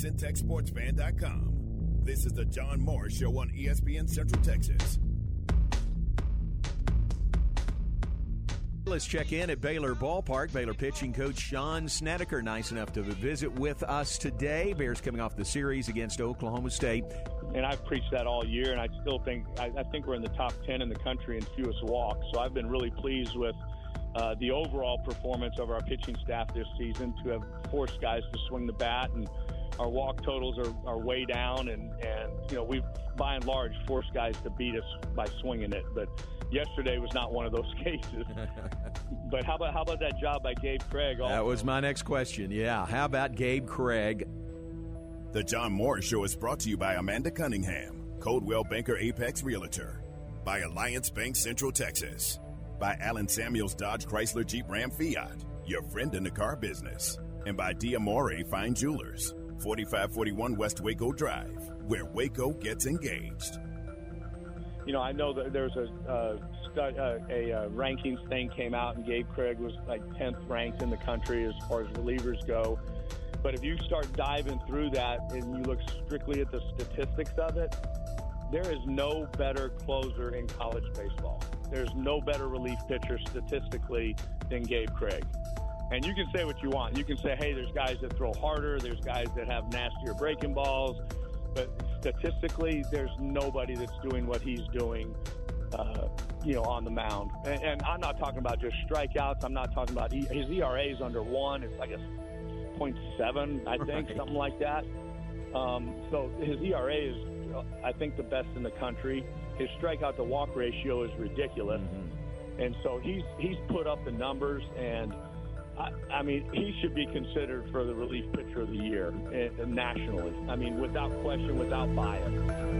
CentexSportsFan.com. This is the John Morris Show on ESPN Central Texas. Let's check in at Baylor Ballpark. Baylor pitching coach Sean Snedeker, nice enough to visit with us today. Bears coming off the series against Oklahoma State. And I've preached that all year, and I still think I think we're in the top 10 in the country in fewest walks. So I've been really pleased with the overall performance of our pitching staff this season to have forced guys to swing the bat, and our walk totals are way down, and you know, we've by and large forced guys to beat us by swinging it. But yesterday was not one of those cases. But how about that job by Gabe Craig? Also? That was my next question. Yeah, how about Gabe Craig? The John Morris Show is brought to you by Amanda Cunningham, Coldwell Banker Apex Realtor, by Alliance Bank Central Texas, by Allen Samuels Dodge Chrysler Jeep Ram Fiat, your friend in the car business, and by Diamore Fine Jewelers, 4541 West Waco Drive, where Waco gets engaged. You know, I know that there's a rankings thing came out, and Gabe Craig was like 10th ranked in the country as far as relievers go. But if you start diving through that and you look strictly at the statistics of it, there is no better closer in college baseball. There's no better relief pitcher statistically than Gabe Craig. And you can say what you want. You can say, hey, there's guys that throw harder, there's guys that have nastier breaking balls. But statistically, there's nobody that's doing what he's doing, on the mound. And I'm not talking about just strikeouts. I'm not talking about his ERA is under 1. It's like a 0.7, I think, right. Something like that. So his ERA is, I think, the best in the country. His strikeout to walk ratio is ridiculous. Mm-hmm. And so he's put up the numbers, and I mean, he should be considered for the relief pitcher of the year nationally. I mean, without question, without bias.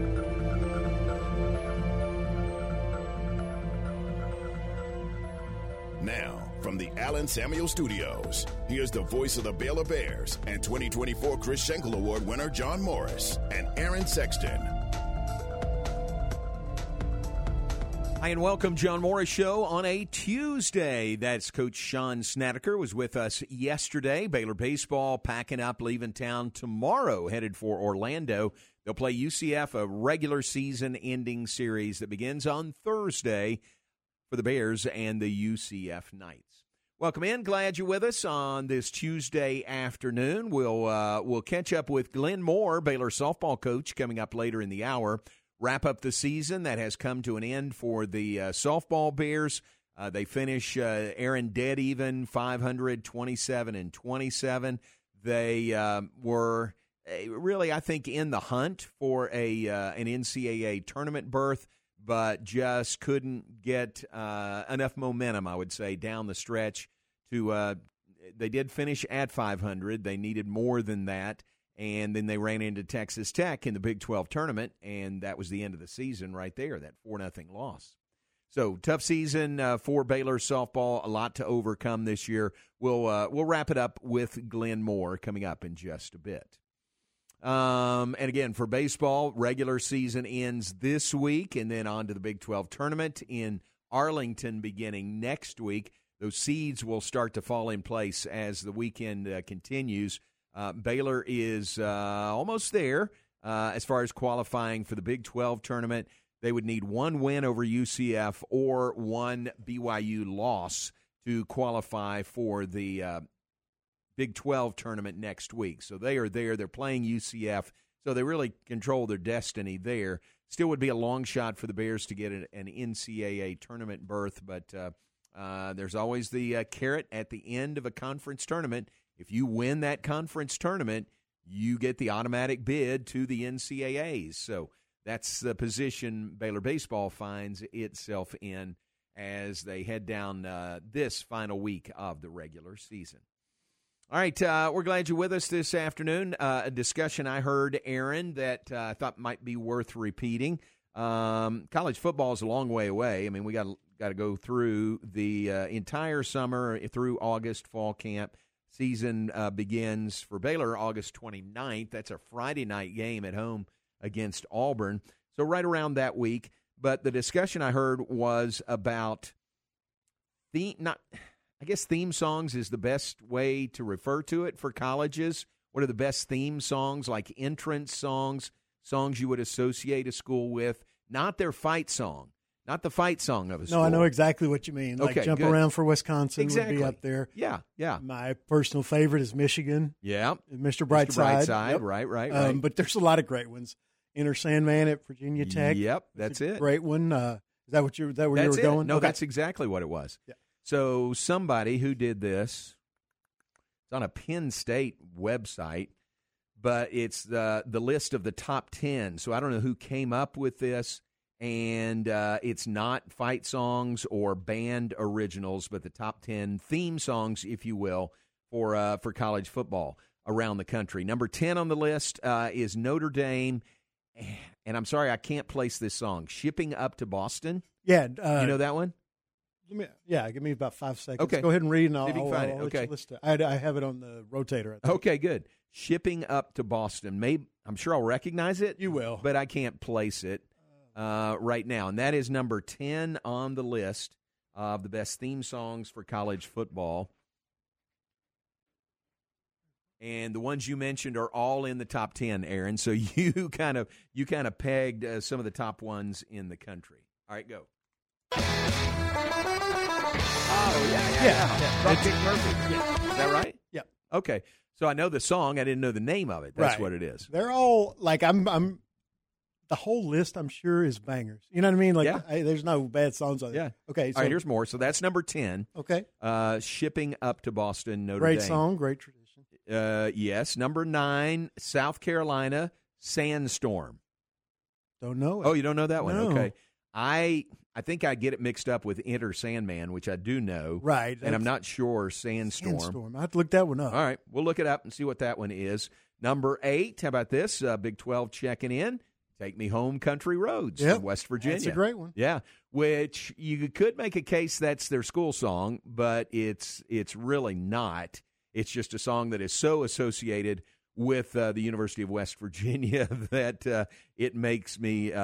Now, from the Allen Samuel Studios, here's the voice of the Baylor Bears and 2024 Chris Schenkel Award winner John Morris and Aaron Sexton. Hi, and welcome, John Morris Show on a Tuesday. That's Coach Sean Snedeker was with us yesterday. Baylor baseball packing up, leaving town tomorrow, headed for Orlando. They'll play UCF, a regular season-ending series that begins on Thursday for the Bears and the UCF Knights. Welcome in. Glad you're with us on this Tuesday afternoon. We'll catch up with Glenn Moore, Baylor softball coach, coming up later in the hour. Wrap up the season that has come to an end for the softball Bears. They finish Aaron dead even, 500, 27-27. They were really, I think, in the hunt for an NCAA tournament berth, but just couldn't get enough momentum, I would say, down the stretch. They did finish at 500. They needed more than that. And then they ran into Texas Tech in the Big 12 tournament, and that was the end of the season right there, that 4-0 loss. So tough season for Baylor softball, a lot to overcome this year. We'll wrap it up with Glenn Moore coming up in just a bit. And again, for baseball, regular season ends this week, and then on to the Big 12 tournament in Arlington beginning next week. Those seeds will start to fall in place as the weekend continues. Baylor is almost there as far as qualifying for the Big 12 tournament. They would need one win over UCF or one BYU loss to qualify for the Big 12 tournament next week. So they are there. They're playing UCF, so they really control their destiny there. Still would be a long shot for the Bears to get an NCAA tournament berth, but there's always the carrot at the end of a conference tournament. If you win that conference tournament, you get the automatic bid to the NCAAs. So that's the position Baylor baseball finds itself in as they head down this final week of the regular season. All right, we're glad you're with us this afternoon. A discussion I heard, Aaron, that I thought might be worth repeating. College football is a long way away. I mean, we got to go through the entire summer through August, fall camp. Season begins for Baylor August 29th. That's a Friday night game at home against Auburn. So right around that week. But the discussion I heard was about theme songs is the best way to refer to it for colleges. What are the best theme songs, like entrance songs, songs you would associate a school with? Not their fight song. Not the fight song of a school. No, I know exactly what you mean. Like Jump Around for Wisconsin would be up there. Yeah. My personal favorite is Michigan. Yeah. Mr. Brightside. Yep. Right. But there's a lot of great ones. Enter Sandman at Virginia Tech. Yep, that's it. Great one. Is that what you were going? No, that's exactly what it was. Yeah. So somebody who did this, it's on a Penn State website, but it's the list of the top 10. So I don't know who came up with this. And it's not fight songs or band originals, but the top 10 theme songs, if you will, for college football around the country. Number 10 on the list is Notre Dame, and I'm sorry I can't place this song, Shipping Up to Boston. Yeah. You know that one? Give me about 5 seconds. Okay. Go ahead and read, and I'll let you list it. I have it on the rotator. Okay, good. Shipping Up to Boston. I'm sure I'll recognize it. You will. But I can't place it right now. And that is number 10 on the list of the best theme songs for college football. And the ones you mentioned are all in the top 10, Aaron. So you kind of pegged some of the top ones in the country. All right, go. Oh, yeah. Dropkick Murphy. Yeah. Is that right? Yeah. Okay. So I know the song. I didn't know the name of it. That's what it is. They're all, like, I'm the whole list, I'm sure, is bangers. You know what I mean? Like, there's no bad songs on it. Yeah. Okay. So, all right, here's more. So that's number 10. Okay. Shipping Up to Boston, Notre Dame. Great song, great tradition. Yes. Number 9, South Carolina, Sandstorm. Don't know it. Oh, you don't know that one? No. Okay. I think I get it mixed up with Enter Sandman, which I do know. Right. And I'm not sure Sandstorm. I have to look that one up. All right. We'll look it up and see what that one is. Number 8, how about this? Big 12 checking in. Take Me Home, Country Roads from West Virginia. That's a great one. Yeah, which you could make a case that's their school song, but it's really not. It's just a song that is so associated with the University of West Virginia that it makes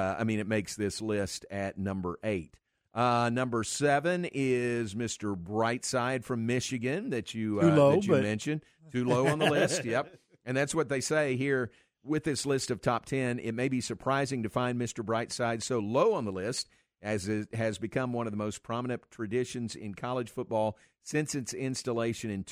this list at number 8. Number 7 is Mr. Brightside from Michigan that you mentioned. Too low on the list. Yep, and that's what they say here. With this list of top 10, it may be surprising to find Mr. Brightside so low on the list, as it has become one of the most prominent traditions in college football since its installation in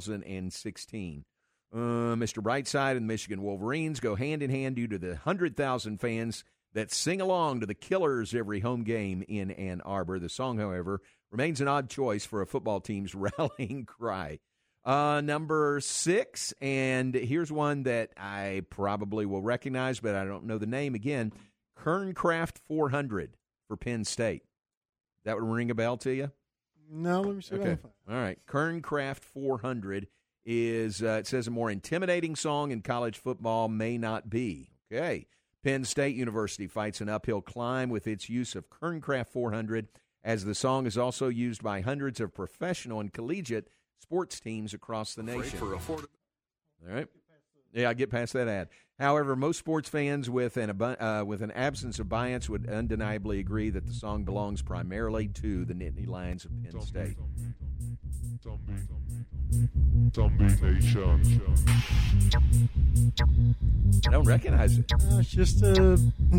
2016. Mr. Brightside and the Michigan Wolverines go hand in hand due to the 100,000 fans that sing along to the Killers every home game in Ann Arbor. The song, however, remains an odd choice for a football team's rallying cry. Number 6, and here's one that I probably will recognize, but I don't know the name again. Kerncraft 400 for Penn State. That would ring a bell to you? No, let me see. Okay. All right. Kerncraft 400 is, it says, a more intimidating song in college football may not be. Okay. Penn State University fights an uphill climb with its use of Kerncraft 400, as the song is also used by hundreds of professional and collegiate sports teams across the nation. All right. Yeah, I get past that ad. However, most sports fans with an absence of bias would undeniably agree that the song belongs primarily to the Nittany Lions of Penn State. I don't recognize it. It's just a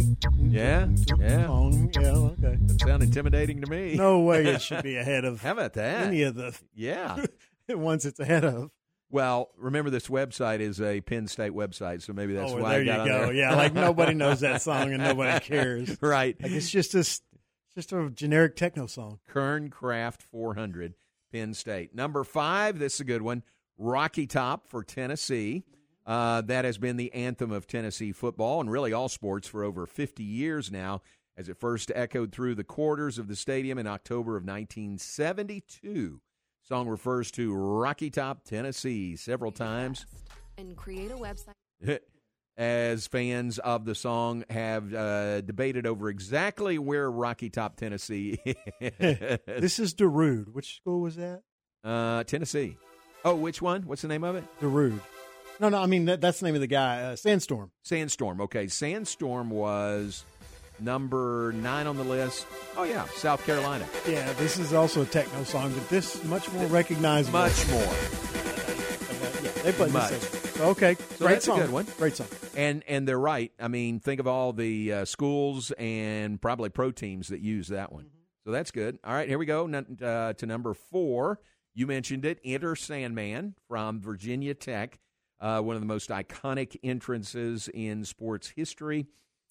song. Yeah, okay. That sounds intimidating to me. No way it should be ahead of How about that? any of the ones it's ahead of. Well, remember this website is a Penn State website, so maybe that's why there I got you on go. there. Yeah, like nobody knows that song and nobody cares. Right. Like it's just a generic techno song. Kerncraft 400, Penn State. Number 5, this is a good one, Rocky Top for Tennessee. That has been the anthem of Tennessee football and really all sports for over 50 years now, as it first echoed through the corridors of the stadium in October of 1972. Song refers to Rocky Top, Tennessee several times. And create a website. As fans of the song have debated over exactly where Rocky Top, Tennessee is. This is Darude. Which school was that? Tennessee. Oh, which one? What's the name of it? Darude. No, I mean, that's the name of the guy. Sandstorm. Sandstorm. Okay, Sandstorm was number 9 on the list. Oh, yeah, South Carolina. Yeah, this is also a techno song, but this much more recognizable. Much more. They played much. this. Okay, So great that's song. a good one. Great song. And they're right. I mean, think of all the schools and probably pro teams that use that one. So that's good. All right, here we go to number 4. You mentioned it, Enter Sandman from Virginia Tech, one of the most iconic entrances in sports history.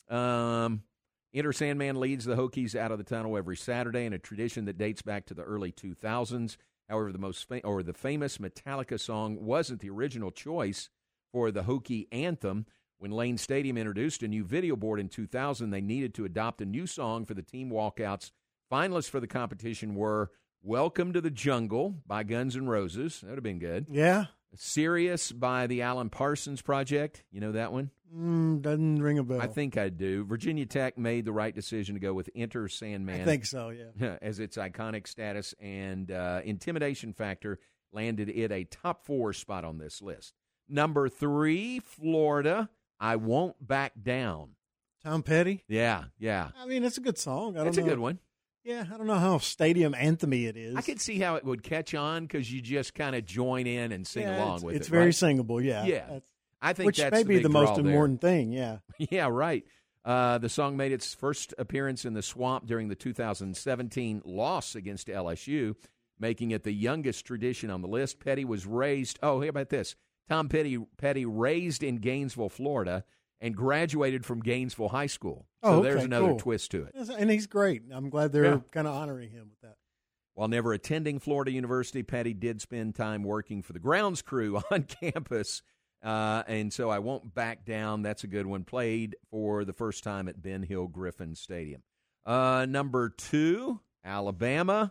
Enter Sandman leads the Hokies out of the tunnel every Saturday in a tradition that dates back to the early 2000s. However, the famous Metallica song wasn't the original choice for the Hokie anthem. When Lane Stadium introduced a new video board in 2000, they needed to adopt a new song for the team walkouts. Finalists for the competition were Welcome to the Jungle by Guns N' Roses. That would have been good. Yeah. Sirius by the Alan Parsons Project. You know that one? Doesn't ring a bell. I think I do. Virginia Tech made the right decision to go with Enter Sandman. I think so, yeah. As its iconic status and intimidation factor landed it a top 4 spot on this list. Number 3, Florida, I Won't Back Down. Tom Petty? Yeah. I mean, it's a good song. It's a good one. Yeah, I don't know how stadium anthem-y it is. I could see how it would catch on because you just kind of join in and sing along with it. It's very right? singable, yeah. Yeah. I think which that's may be the most there. important thing, yeah. Yeah, right. The song made its first appearance in the Swamp during the 2017 loss against LSU, making it the youngest tradition on the list. Petty was raised, how about this? Tom Petty raised in Gainesville, Florida, and graduated from Gainesville High School. So there's another twist to it. And he's great. I'm glad they're kind of honoring him with that. While never attending Florida University, Petty did spend time working for the grounds crew on campus. And so I Won't Back Down. That's a good one. Played for the first time at Ben Hill Griffin Stadium. Number 2, Alabama,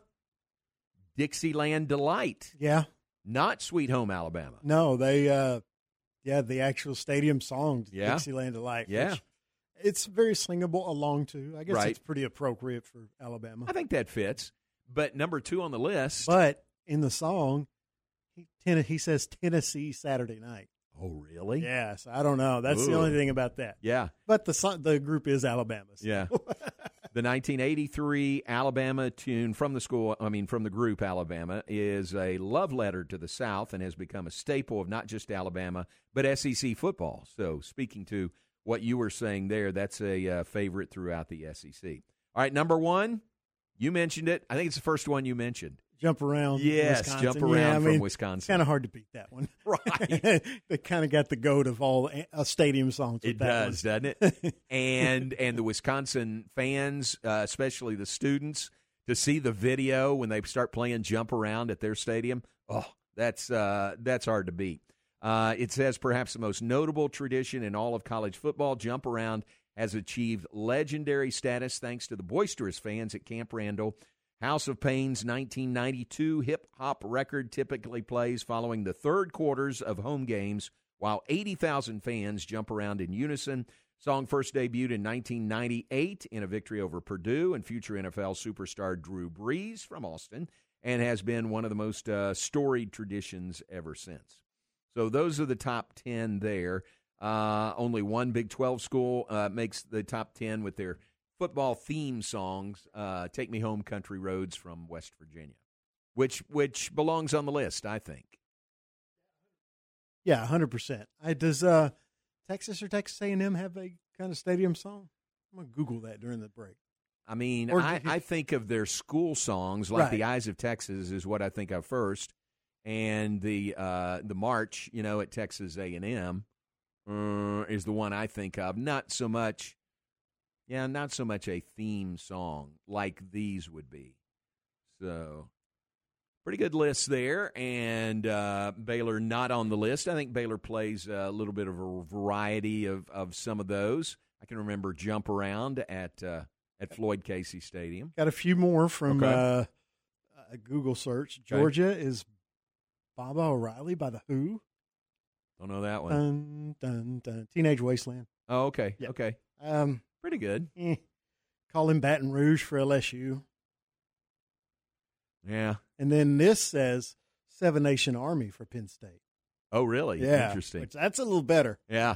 Dixieland Delight. Yeah. Not Sweet Home Alabama. No, they, the actual stadium song, Yeah. Dixieland Delight. Yeah. It's very singable along to. I guess Right. it's pretty appropriate for Alabama. I think that fits. But number 2 on the list. But in the song, he says Tennessee Saturday Night. Oh, really? Yes, I don't know. That's the only thing about that. Yeah. But the group is Alabama. So. Yeah. The 1983 Alabama tune from the group Alabama is a love letter to the South and has become a staple of not just Alabama, but SEC football. So speaking to what you were saying there, that's a favorite throughout the SEC. All right, number 1, you mentioned it. I think it's the first one you mentioned. Jump Around. Yes, Wisconsin. Jump Around from Wisconsin. It's kind of hard to beat that one. Right. They kind of got the goat of all stadium songs. It does, doesn't it? and the Wisconsin fans, especially the students, to see the video when they start playing Jump Around at their stadium, that's hard to beat. It says perhaps the most notable tradition in all of college football, Jump Around has achieved legendary status thanks to the boisterous fans at Camp Randall. House of Pain's 1992 hip-hop record typically plays following the third quarters of home games, while 80,000 fans jump around in unison. Song first debuted in 1998 in a victory over Purdue and future NFL superstar Drew Brees from Austin, and has been one of the most storied traditions ever since. So those are the top 10 there. Only one Big 12 school makes the top 10 with their football theme songs, Take Me Home Country Roads from West Virginia, which belongs on the list, I think. Yeah, 100%. Does Texas or Texas A&M have a kind of stadium song? I'm going to Google that during the break. I mean, I think of their school songs, like The Eyes of Texas is what I think of first, and the march, at Texas A&M is the one I think of. Not so much a theme song like these would be. So, pretty good list there, and Baylor not on the list. I think Baylor plays a little bit of a variety of some of those. I can remember Jump Around at Floyd Casey Stadium. Got a few more from a Google search. Georgia is Baba O'Reilly by The Who. Don't know that one. Dun, dun, dun. Teenage Wasteland. Oh, okay. Yep. Okay. Pretty good. Call him Baton Rouge for LSU. Yeah. And then this says Seven Nation Army for Penn State. Oh, really? Yeah. Interesting. That's a little better. Yeah.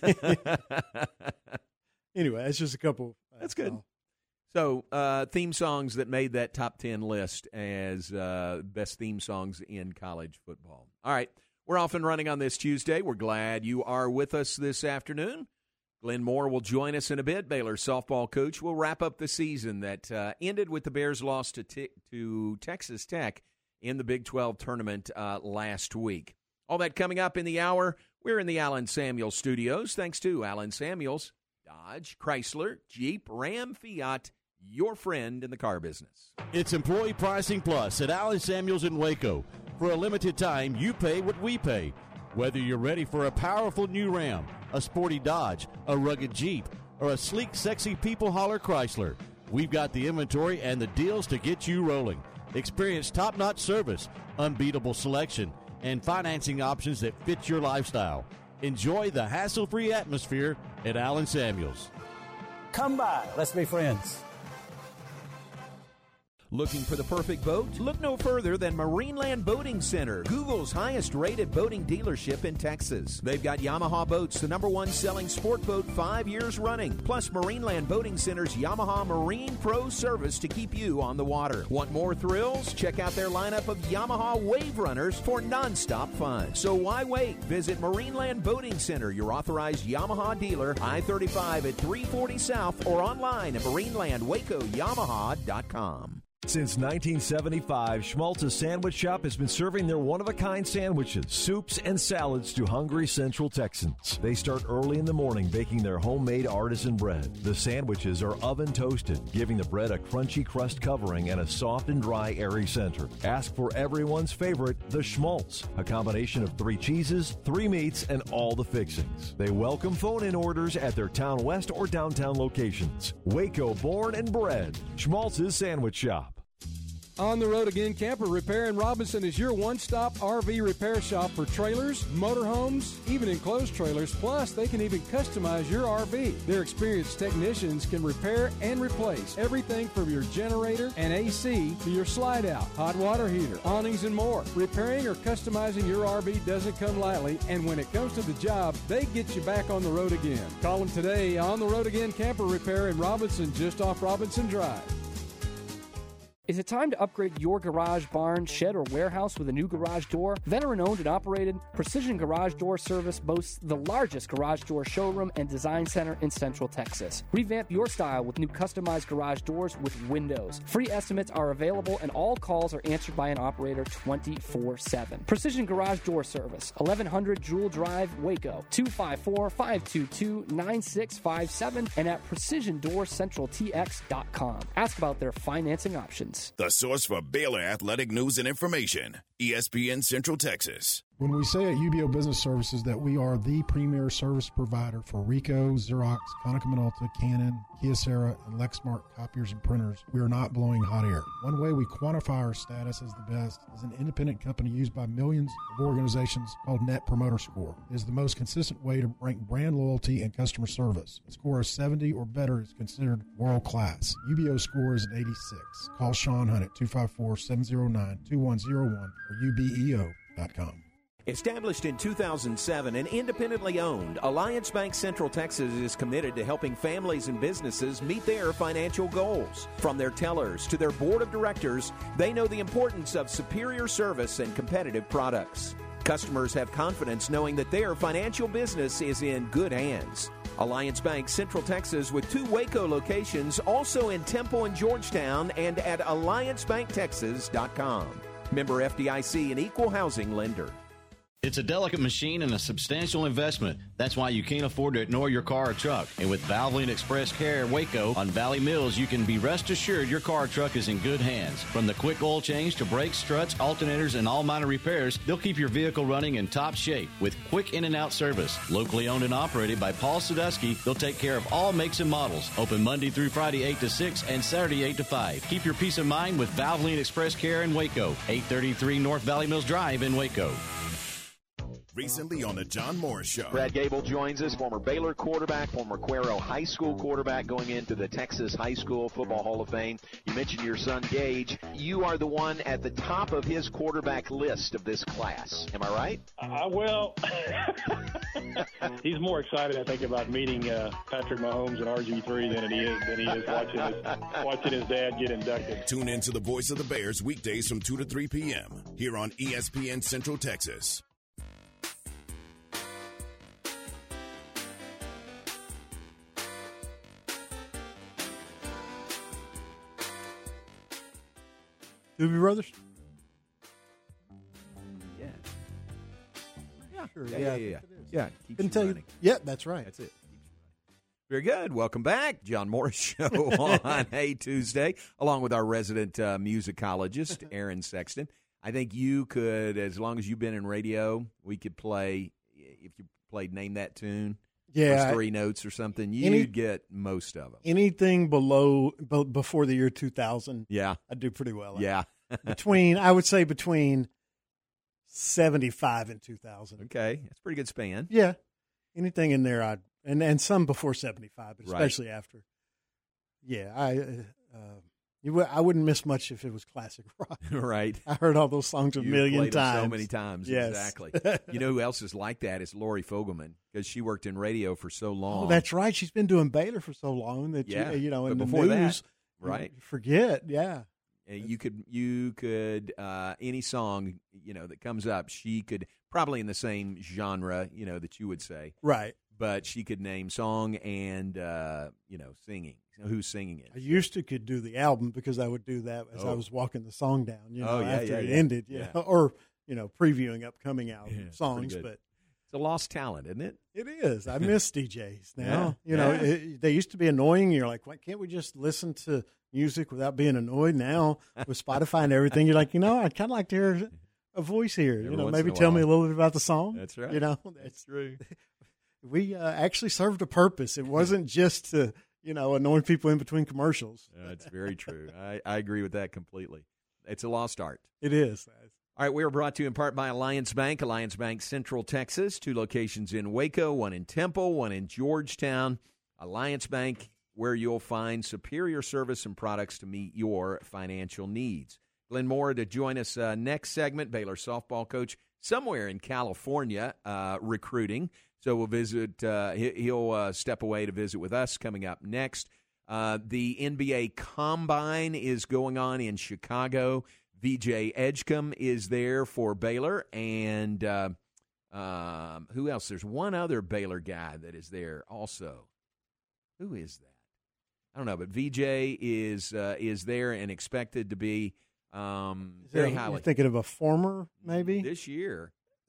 Anyway, that's just a couple. That's good. So, theme songs that made that top 10 list as best theme songs in college football. All right. We're off and running on this Tuesday. We're glad you are with us this afternoon. Glenn Moore will join us in a bit. Baylor softball coach will wrap up the season that ended with the Bears' loss to Texas Tech in the Big 12 tournament last week. All that coming up in the hour. We're in the Allen Samuels studios. Thanks to Allen Samuels, Dodge, Chrysler, Jeep, Ram, Fiat, your friend in the car business. It's Employee Pricing Plus at Allen Samuels in Waco. For a limited time, you pay what we pay. Whether you're ready for a powerful new Ram, a sporty Dodge, a rugged Jeep, or a sleek, sexy people hauler Chrysler, we've got the inventory and the deals to get you rolling. Experience top-notch service, unbeatable selection, and financing options that fit your lifestyle. Enjoy the hassle-free atmosphere at Allen Samuels. Come by. Let's be friends. Looking for the perfect boat? Look no further than Marineland Boating Center, Google's highest-rated boating dealership in Texas. They've got Yamaha boats, the #1 selling sport boat 5 years running, plus Marineland Boating Center's Yamaha Marine Pro service to keep you on the water. Want more thrills? Check out their lineup of Yamaha Wave Runners for nonstop fun. So why wait? Visit Marineland Boating Center, your authorized Yamaha dealer, I-35 at 340 South, or online at marinelandwacoyamaha.com. Since 1975, Schmaltz's Sandwich Shop has been serving their one-of-a-kind sandwiches, soups, and salads to hungry Central Texans. They start early in the morning baking their homemade artisan bread. The sandwiches are oven-toasted, giving the bread a crunchy crust covering and a soft and dry, airy center. Ask for everyone's favorite, the Schmaltz, a combination of 3 cheeses, 3 meats, and all the fixings. They welcome phone-in orders at their Town West or downtown locations. Waco born and bred, Schmaltz's Sandwich Shop. On the Road Again Camper Repair in Robinson is your one-stop RV repair shop for trailers, motorhomes, even enclosed trailers. Plus, they can even customize your RV. Their experienced technicians can repair and replace everything from your generator and AC to your slide-out, hot water heater, awnings, and more. Repairing or customizing your RV doesn't come lightly, and when it comes to the job, they get you back on the road again. Call them today. On the Road Again Camper Repair in Robinson, just off Robinson Drive. Is it time to upgrade your garage, barn, shed, or warehouse with a new garage door? Veteran-owned and operated, Precision Garage Door Service boasts the largest garage door showroom and design center in Central Texas. Revamp your style with new customized garage doors with windows. Free estimates are available, and all calls are answered by an operator 24/7. Precision Garage Door Service, 1100 Jewel Drive, Waco, 254-522-9657, and at PrecisionDoorCentralTX.com. Ask about their financing options. The source for Baylor athletic news and information, ESPN Central Texas. When we say at UBO Business Services that we are the premier service provider for Ricoh, Xerox, Konica Minolta, Canon, Kyocera, and Lexmark copiers and printers, we are not blowing hot air. One way we quantify our status as the best is an independent company used by millions of organizations called Net Promoter Score. It is the most consistent way to rank brand loyalty and customer service. A score of 70 or better is considered world-class. UBO score is an 86. Call Sean Hunt at 254-709-2101 or ubeo.com. Established in 2007 and independently owned, Alliance Bank Central Texas is committed to helping families and businesses meet their financial goals. From their tellers to their board of directors, they know the importance of superior service and competitive products. Customers have confidence knowing that their financial business is in good hands. Alliance Bank Central Texas with 2 Waco locations, also in Temple and Georgetown, and at AllianceBankTexas.com. Member FDIC and equal housing lender. It's a delicate machine and a substantial investment. That's why you can't afford to ignore your car or truck. And with Valvoline Express Care Waco on Valley Mills, you can be rest assured your car or truck is in good hands. From the quick oil change to brakes, struts, alternators, and all minor repairs, they'll keep your vehicle running in top shape with quick in and out service. Locally owned and operated by Paul Sadusky, they'll take care of all makes and models. Open Monday through Friday 8 to 6 and Saturday 8 to 5. Keep your peace of mind with Valvoline Express Care in Waco, 833 North Valley Mills Drive in Waco. Recently on the John Morris Show. Brad Gable joins us, former Baylor quarterback, former Cuero High School quarterback, going into the Texas High School Football Hall of Fame. You mentioned your son, Gage. You are the one at the top of his quarterback list of this class. Am I right? Well, he's more excited, I think, about meeting Patrick Mahomes and RG3 than he is watching his dad get inducted. Tune in to the Voice of the Bears weekdays from 2 to 3 p.m. here on ESPN Central Texas. Doobie Brothers? Yeah. Sure. Yeah. Couldn't tell you. Yeah, that's right. That's it. Very good. Welcome back. John Morris Show on a Tuesday, along with our resident musicologist, Aaron Sexton. I think you could, as long as you've been in radio, we could play, if you played Name That Tune, first 3 notes or something, you'd get most of them. Anything before the year 2000, I'd do pretty well. Yeah. I would say between 75 and 2000. Okay. That's a pretty good span. Yeah. Anything in there, and some before 75, but especially after. Yeah, I wouldn't miss much if it was classic rock. Right. I heard all those songs a million times. So many times. Yes. Exactly. You know who else is like that? Is Lori Fogelman, because she worked in radio for so long. Oh, that's right. She's been doing Baylor for so long that in the before news, right? Forget. Yeah. You could any song that comes up, she could probably in the same genre that you would say, right? But she could name song and singing. Who's singing it? I used to could do the album because I would do that as I was walking the song down. After it ended, or previewing upcoming album songs. But it's a lost talent, isn't it? It is. I miss DJs now. They used to be annoying. You're like, why can't we just listen to music without being annoyed? Now with Spotify and everything, you're like, I'd kind of like to hear a voice here. Maybe tell me a little bit about the song. That's right. That's true. We actually served a purpose. It wasn't just to annoying people in between commercials. That's very true. I agree with that completely. It's a lost art. It is. All right, we are brought to you in part by Alliance Bank, Central Texas, 2 locations in Waco, 1 in Temple, 1 in Georgetown. Alliance Bank, where you'll find superior service and products to meet your financial needs. Glenn Moore to join us next segment, Baylor softball coach somewhere in California recruiting. So we'll visit. He'll step away to visit with us coming up next. The NBA Combine is going on in Chicago. VJ Edgecombe is there for Baylor. And who else? There's one other Baylor guy that is there also. Who is that? I don't know, but VJ is there and expected to be very highly. You're thinking of a former, maybe? This year.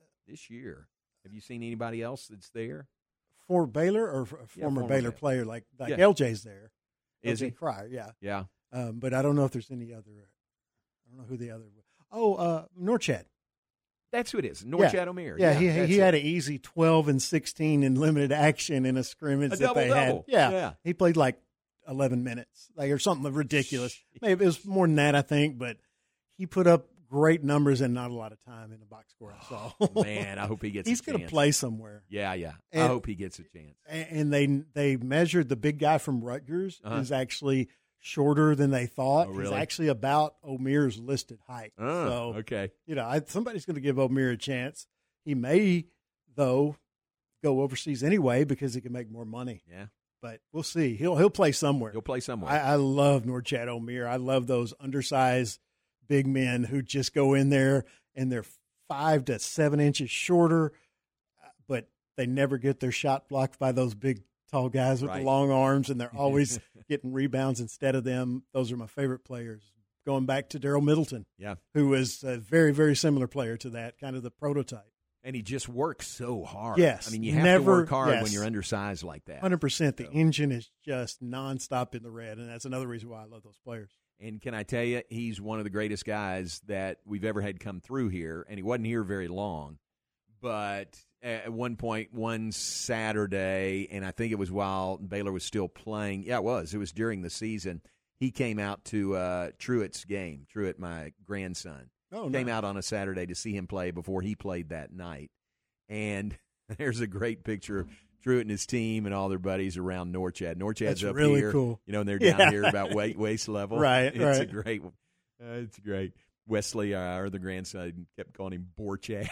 Have you seen anybody else that's there? For Baylor or a former Baylor player like LJ's there? Is he? Cryer, yeah. Yeah. But I don't know if there's any other. I don't know who the other. Norchad. That's who it is. Norchad Omier. Yeah, he had an easy 12 and 16 in limited action in a scrimmage that they had. Yeah, he played like 11 minutes, or something ridiculous. Maybe it was more than that, I think, but he put up great numbers and not a lot of time in the box score. So man, I hope he gets. He's going to play somewhere. Yeah. I hope he gets a chance. And they measured the big guy from Rutgers is actually shorter than they thought. Oh, really? He's actually about Omir's listed height. So okay, somebody's going to give Omir a chance. He may though go overseas anyway because he can make more money. Yeah. But we'll see. He'll play somewhere. He'll play somewhere. I love Norchad Omier. I love those undersized big men who just go in there and they're 5 to 7 inches shorter, but they never get their shot blocked by those big, tall guys with the long arms, and they're always getting rebounds instead of them. Those are my favorite players. Going back to Daryl Middleton, who was a very, very similar player to that, kind of the prototype. And he just works so hard. Yes. I mean, you have to work hard when you're undersized like that. 100%. The engine is just nonstop in the red, and that's another reason why I love those players. And can I tell you, he's one of the greatest guys that we've ever had come through here, and he wasn't here very long. But at one point, one Saturday, and I think it was while Baylor was still playing. Yeah, it was. It was during the season. He came out to Truett's game. Truett, my grandson, came out on a Saturday to see him play before he played that night. And there's a great picture of Truett and his team and all their buddies around Norchad. Norchad's That's up really here, cool. And they're down here about waist level. Right, It's a great one. It's great. Wesley, our other grandson, kept calling him Borchad.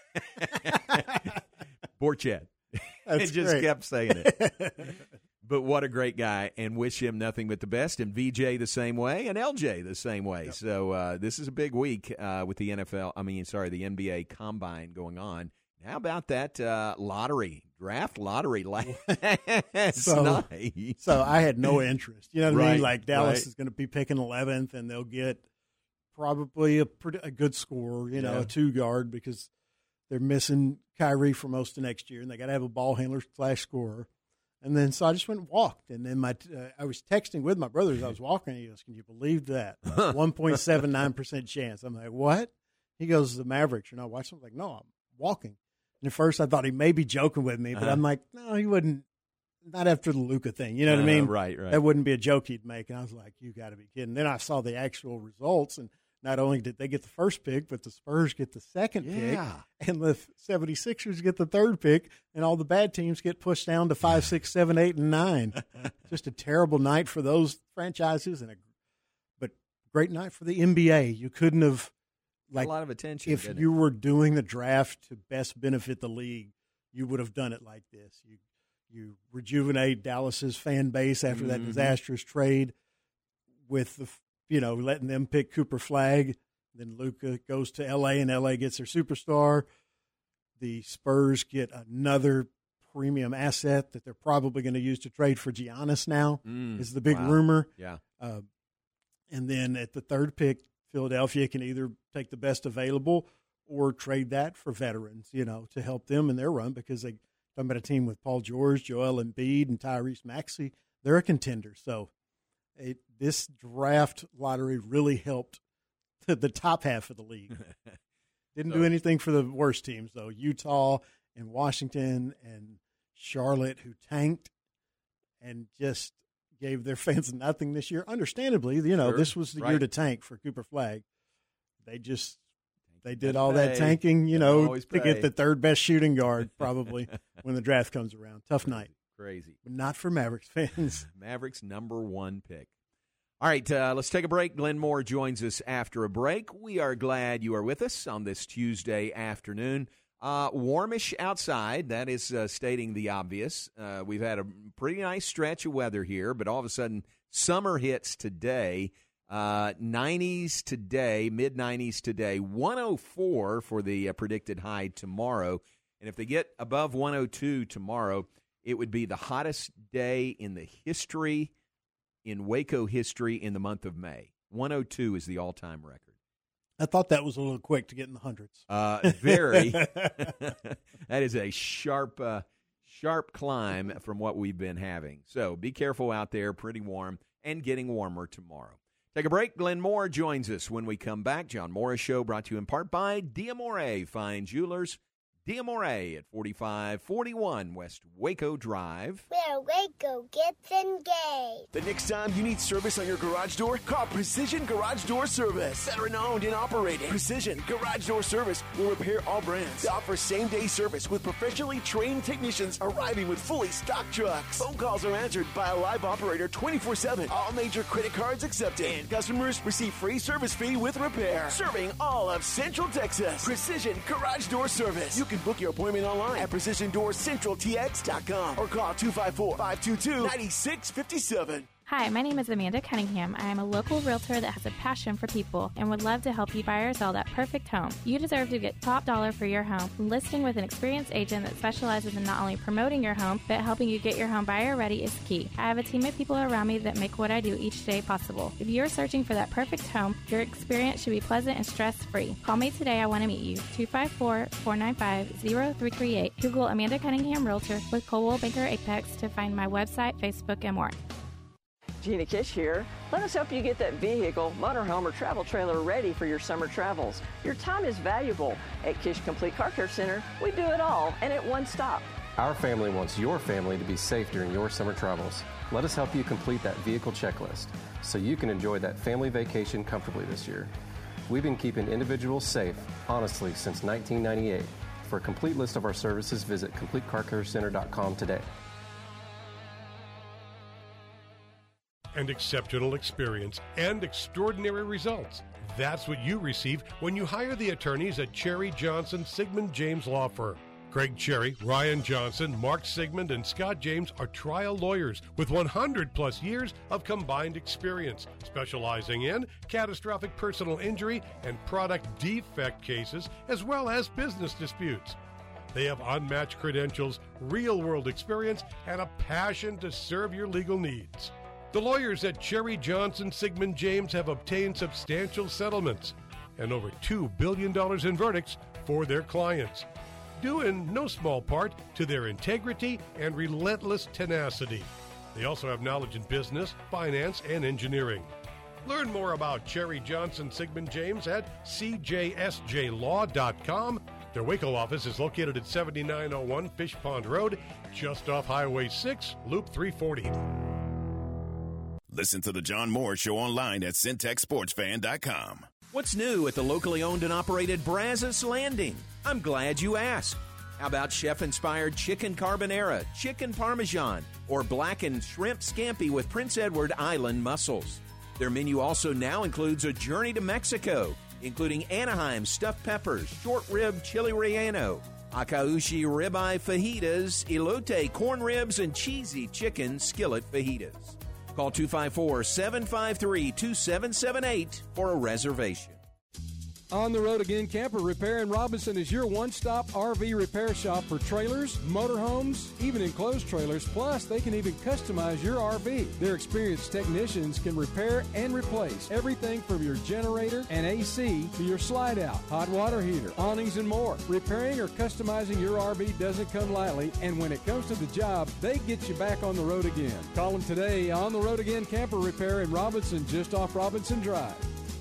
Borchad. That's just great. kept saying it. But what a great guy, and wish him nothing but the best. And VJ the same way, and LJ the same way. Yep. So this is a big week with the the NBA Combine going on. How about that draft lottery last night? So I had no interest. You know what I mean? Like Dallas is going to be picking 11th, and they'll get probably a good scorer, a 2-guard, because they're missing Kyrie for most of next year, and they got to have a ball handler / scorer. And then so I just went and walked, and then I was texting with my brother as I was walking. He goes, "Can you believe that? 1.79% chance." I'm like, "What?" He goes, "The Mavericks. You're not watching?" I'm like, "No, I'm walking." And at first I thought he may be joking with me, but I'm like, "No, he wouldn't. Not after the Luka thing. You know what I mean? Right. That wouldn't be a joke he'd make." And I was like, "You got to be kidding." Then I saw the actual results, and not only did they get the first pick, but the Spurs get the second pick, and the 76ers get the third pick, and all the bad teams get pushed down to 5, 6, 7, 8, and 9. Just a terrible night for those franchises, but great night for the NBA. You couldn't have, a lot of attention. If you were doing the draft to best benefit the league, you would have done it like this. You rejuvenate Dallas's fan base after that disastrous trade with letting them pick Cooper Flagg. Then Luka goes to L.A., and L.A. gets their superstar. The Spurs get another premium asset that they're probably going to use to trade for Giannis now, is the big rumor. Yeah. And then at the third pick, Philadelphia can either take the best available or trade that for veterans, to help them in their run, because they're talking about a team with Paul George, Joel Embiid, and Tyrese Maxey. They're a contender. So this draft lottery really helped the top half of the league. Didn't do anything for the worst teams, though. Utah and Washington and Charlotte, who tanked and just gave their fans nothing this year. Understandably, this was the year to tank for Cooper Flagg. They did all that tanking, to get the third best shooting guard probably when the draft comes around. Tough night. Crazy. But not for Mavericks fans. Mavericks #1 pick. All right, let's take a break. Glenn Moore joins us after a break. We are glad you are with us on this Tuesday afternoon. Warmish outside, that is stating the obvious. We've had a pretty nice stretch of weather here, but all of a sudden summer hits today. 90s today, mid-90s today, 104 for the predicted high tomorrow. And if they get above 102 tomorrow, it would be the hottest day in the history, in Waco history, in the month of May. 102 is the all-time record. I thought that was a little quick to get in the hundreds. Very. That is a sharp climb from what we've been having. So be careful out there, pretty warm, and getting warmer tomorrow. Take a break. Glenn Moore joins us when we come back. John Morris Show brought to you in part by Diamore Fine Jewelers. Diamore at 4541 West Waco Drive. Where Waco gets engaged. The next time you need service on your garage door, call Precision Garage Door Service. Veteran owned and operated. Precision Garage Door Service will repair all brands. They offer same-day service with professionally trained technicians arriving with fully stocked trucks. Phone calls are answered by a live operator 24/7. All major credit cards accepted. And customers receive free service fee with repair. Serving all of Central Texas. Precision Garage Door Service. You can book your appointment online at PrecisionDoorCentralTX.com or call 254-522-9657. Hi, my name is Amanda Cunningham. I am a local realtor that has a passion for people and would love to help you buy or sell that perfect home. You deserve to get top dollar for your home. Listing with an experienced agent that specializes in not only promoting your home, but helping you get your home buyer ready is key. I have a team of people around me that make what I do each day possible. If you're searching for that perfect home, your experience should be pleasant and stress-free. Call me today. I want to meet you. 254-495-0338. Google Amanda Cunningham Realtor with Coldwell Banker Apex to find my website, Facebook, and more. Gina Kish here. Let us help you get that vehicle, motorhome, or travel trailer ready for your summer travels. Your time is valuable. At Kish Complete Car Care Center, we do it all and at one stop. Our family wants your family to be safe during your summer travels. Let us help you complete that vehicle checklist so you can enjoy that family vacation comfortably this year. We've been keeping individuals safe, honestly, since 1998. For a complete list of our services, visit CompleteCarCareCenter.com today. And exceptional experience and extraordinary results. That's what you receive when you hire the attorneys at Cherry Johnson Sigmund James Law Firm. Craig Cherry, Ryan Johnson, Mark Sigmund, and Scott James are trial lawyers with 100-plus years of combined experience, specializing in catastrophic personal injury and product defect cases, as well as business disputes. They have unmatched credentials, real-world experience, and a passion to serve your legal needs. The lawyers at Cherry Johnson Sigmund James have obtained substantial settlements and over $2 billion in verdicts for their clients, due in no small part to their integrity and relentless tenacity. They also have knowledge in business, finance, and engineering. Learn more about Cherry Johnson Sigmund James at cjsjlaw.com. Their Waco office is located at 7901 Fish Pond Road, just off Highway 6, Loop 340. Listen to the John Moore Show online at syntechsportsfan.com. What's new at the locally owned and operated Brazos Landing? I'm glad you asked. How about chef-inspired chicken carbonara, chicken parmesan, or blackened shrimp scampi with Prince Edward Island mussels? Their menu also now includes a journey to Mexico, including Anaheim stuffed peppers, short rib chili relleno, Akaushi ribeye fajitas, elote corn ribs, and cheesy chicken skillet fajitas. Call 254-753-2778 for a reservation. On the Road Again Camper Repair in Robinson is your one-stop RV repair shop for trailers, motorhomes, even enclosed trailers. Plus, they can even customize your RV. Their experienced technicians can repair and replace everything from your generator and AC to your slide-out, hot water heater, awnings, and more. Repairing or customizing your RV doesn't come lightly, and when it comes to the job, they get you back on the road again. Call them today. On the Road Again Camper Repair in Robinson, just off Robinson Drive.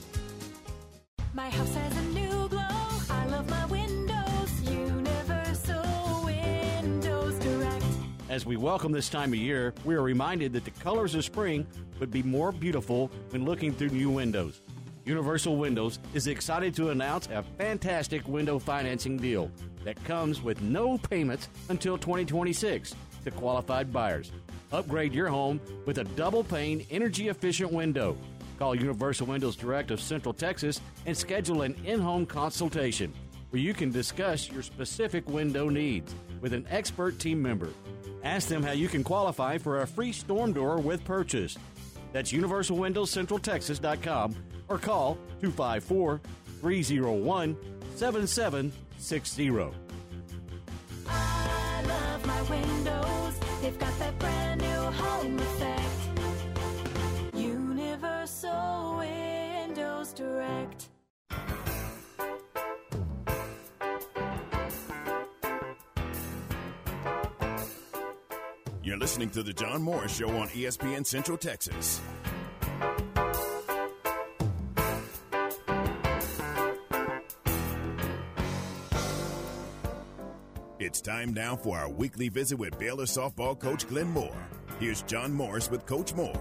My house has a new glow. I love my windows. Universal Windows Direct. As we welcome this time of year, we are reminded that the colors of spring would be more beautiful when looking through new windows. Universal Windows is excited to announce a fantastic window financing deal that comes with no payments until 2026 to qualified buyers. Upgrade your home with a double-pane, energy-efficient window. Call Universal Windows Direct of Central Texas and schedule an in-home consultation where you can discuss your specific window needs with an expert team member. Ask them how you can qualify for a free storm door with purchase. That's UniversalWindowsCentralTexas.com or call 254-301-7760. I love my windows. They've got that brand new home effect. Universal Windows Direct. You're listening to the John Moore Show on ESPN Central Texas. It's time now for our weekly visit with Baylor softball coach Glenn Moore. Here's John Morris with Coach Moore.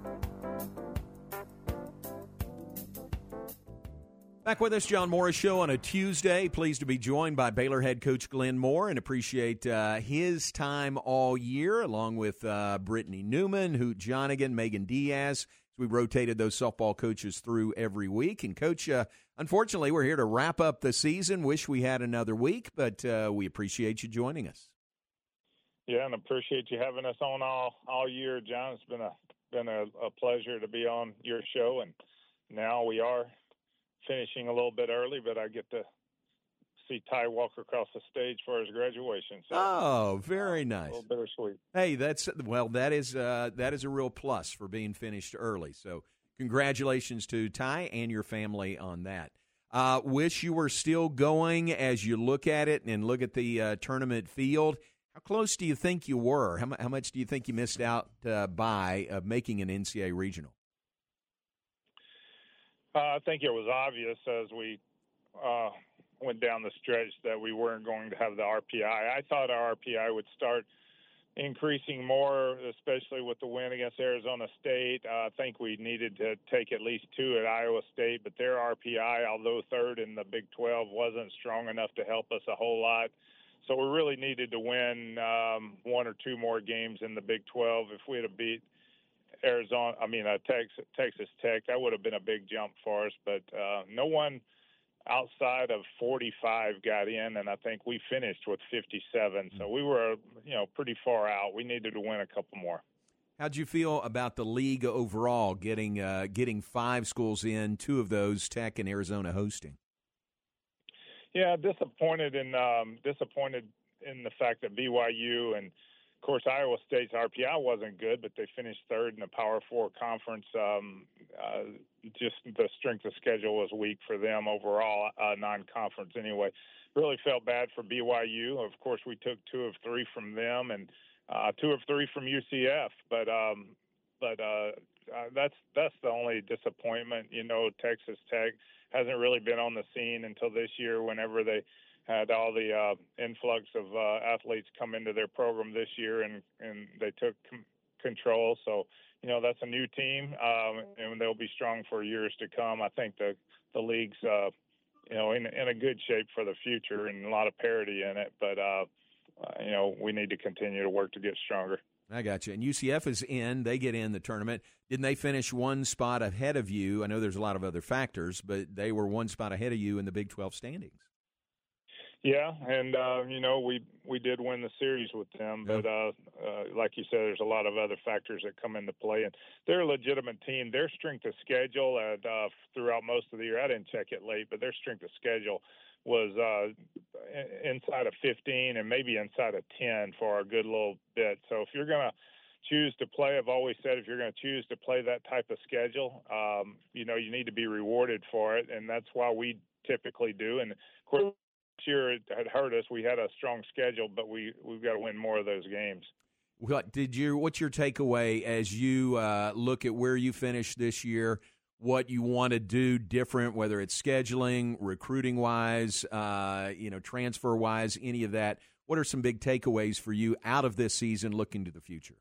Back with us, John Morris Show on a Tuesday. Pleased to be joined by Baylor head coach Glenn Moore and appreciate his time all year, along with Brittany Newman, Hoot Jonigan, Megan Diaz. We rotated those softball coaches through every week. And, Coach, unfortunately, we're here to wrap up the season. Wish we had another week, but we appreciate you joining us. Yeah, and appreciate you having us on all year, John. It's been a pleasure to be on your show, and now we are finishing a little bit early, but I get to see Ty walk across the stage for his graduation. So, very nice. A little bittersweet. Hey, that is a real plus for being finished early. So congratulations to Ty and your family on that. Wish you were still going as you look at it and look at the tournament field. How close do you think you were? How much do you think you missed out by making an NCAA regional? I think it was obvious as we went down the stretch that we weren't going to have the RPI. I thought our RPI would start increasing more, especially with the win against Arizona State. I think we needed to take at least 2 at Iowa State, but their RPI, although third in the Big 12, wasn't strong enough to help us a whole lot. So we really needed to win 1 or 2 more games in the Big 12. If we had beat Texas Tech, that would have been a big jump for us. But no one outside of 45 got in, and I think we finished with 57. So we were, pretty far out. We needed to win a couple more. How'd you feel about the league overall, getting 5 schools in, 2 of those, Tech and Arizona, hosting? Yeah, disappointed in the fact that BYU and course, Iowa State's RPI wasn't good, but they finished third in the Power 4 conference. Just the strength of schedule was weak for them overall, non-conference anyway. Really felt bad for BYU. Of course, we took 2 of 3 from them and 2 of 3 from UCF. But that's the only disappointment. Texas Tech hasn't really been on the scene until this year whenever they had all the influx of athletes come into their program this year, and they took control. So, that's a new team, and they'll be strong for years to come. I think the league's, in a good shape for the future and a lot of parity in it. But, we need to continue to work to get stronger. I got you. And UCF is in. They get in the tournament. Didn't they finish one spot ahead of you? I know there's a lot of other factors, but they were one spot ahead of you in the Big 12 standings. Yeah, and, we did win the series with them, but like you said, there's a lot of other factors that come into play. And they're a legitimate team. Their strength of schedule throughout most of the year, I didn't check it late, but their strength of schedule was inside of 15 and maybe inside of 10 for a good little bit. So if you're going to choose to play, I've always said if you're going to choose to play that type of schedule, you need to be rewarded for it, and that's why we typically do. And, of course, this year it had hurt us. We had a strong schedule, but we've got to win more of those games. What's your takeaway as you look at where you finished this year, what you want to do different, whether it's scheduling, recruiting-wise, transfer-wise, any of that? What are some big takeaways for you out of this season looking to the future?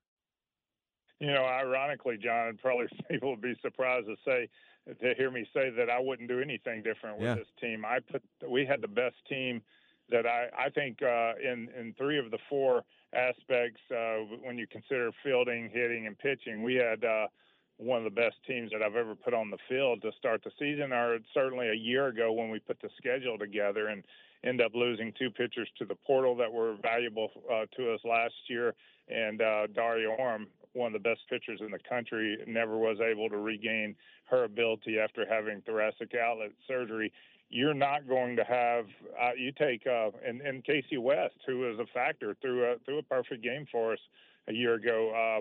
Ironically, John, probably people would be surprised to hear me say that I wouldn't do anything different with this team. We had the best team that I think in 3 of the 4 aspects, when you consider fielding, hitting, and pitching, we had one of the best teams that I've ever put on the field to start the season, or certainly a year ago when we put the schedule together and end up losing 2 pitchers to the portal that were valuable to us last year. And Daria Orm, one of the best pitchers in the country, never was able to regain her ability after having thoracic outlet surgery. You're not going to have you take and Casey West, who was a factor through a perfect game for us a year ago.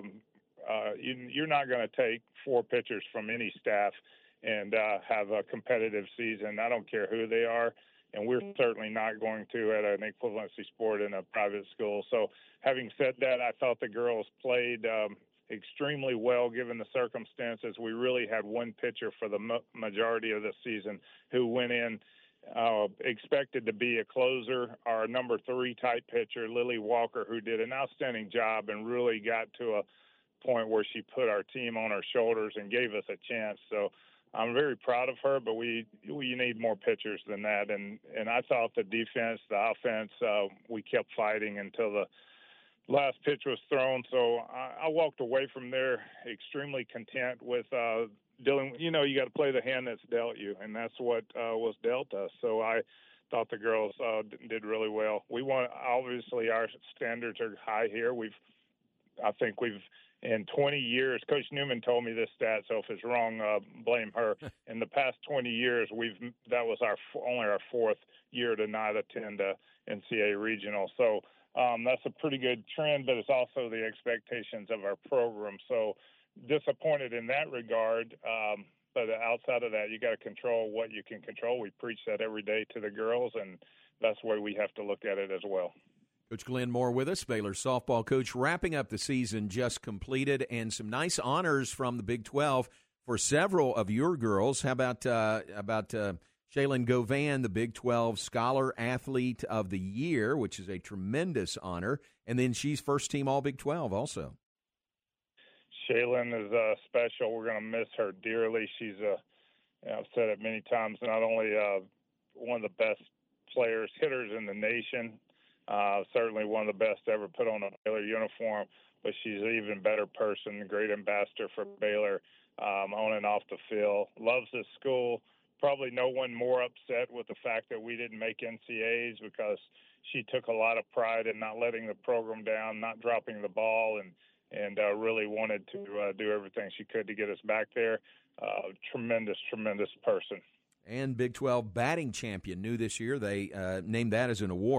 You're not going to take 4 pitchers from any staff and have a competitive season. I don't care who they are, and we're certainly not going to at an equivalency sport in a private school. So having said that, I thought the girls played extremely well given the circumstances. We really had one pitcher for the majority of the season who went in expected to be a closer, our number 3 type pitcher, Lily Walker, who did an outstanding job and really got to a point where she put our team on her shoulders and gave us a chance. So I'm very proud of her, but we need more pitchers than that. And I thought the defense, the offense, we kept fighting until the last pitch was thrown. So I walked away from there extremely content with dealing. You got to play the hand that's dealt you, and that's what was dealt us. So I thought the girls did really well. Obviously our standards are high here. I think we've in 20 years, Coach Newman told me this stat, so if it's wrong, blame her. In the past 20 years, that was only our 4th year to not attend a NCAA regional. So that's a pretty good trend, but it's also the expectations of our program. So disappointed in that regard. But outside of that, you got to control what you can control. We preach that every day to the girls, and that's the way we have to look at it as well. Coach Glenn Moore with us, Baylor softball coach, wrapping up the season just completed, and some nice honors from the Big 12 for several of your girls. How about Shaylin Govan, the Big 12 Scholar Athlete of the Year, which is a tremendous honor, and then she's first team All Big 12 also. Shaylin is special. We're going to miss her dearly. She's I've said it many times, not only one of the best hitters in the nation. Certainly one of the best ever put on a Baylor uniform, but she's an even better person, a great ambassador for Baylor on and off the field. Loves this school. Probably no one more upset with the fact that we didn't make NCAAs, because she took a lot of pride in not letting the program down, not dropping the ball, and really wanted to do everything she could to get us back there. Tremendous, tremendous person. And Big 12 batting champion new this year. They named that as an award.